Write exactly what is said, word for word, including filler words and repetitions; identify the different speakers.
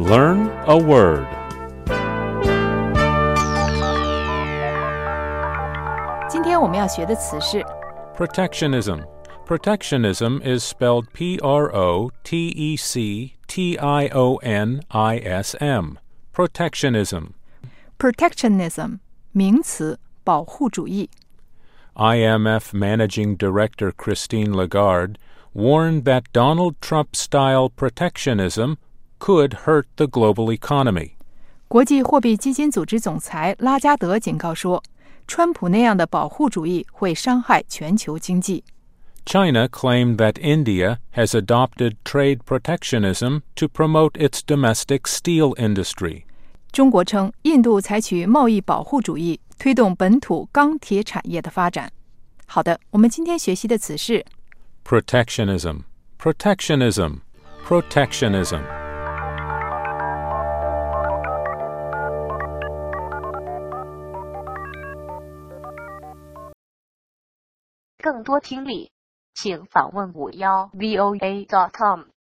Speaker 1: Learn a word.
Speaker 2: 今天我们要学的词是
Speaker 1: Protectionism. Protectionism is spelled P R O T E C T I O N I S M. Protectionism.
Speaker 2: protectionism 名词，保护主义。
Speaker 1: I M F Managing Director Christine Lagarde warned that Donald Trump-style protectionism could hurt the global economy.
Speaker 2: 国际货币基金组织总裁拉加德警告说，川普那样的保护主义会伤害全球经济。
Speaker 1: China claimed that India has adopted trade protectionism to promote its domestic steel industry.
Speaker 2: 中国称，印度采取贸易保护主义，推动本土钢铁产业的发展。好的，我们今天学习的词是
Speaker 1: Protectionism. Protectionism. Protectionism.
Speaker 3: 更多听力，请访问五幺 V O A dot com。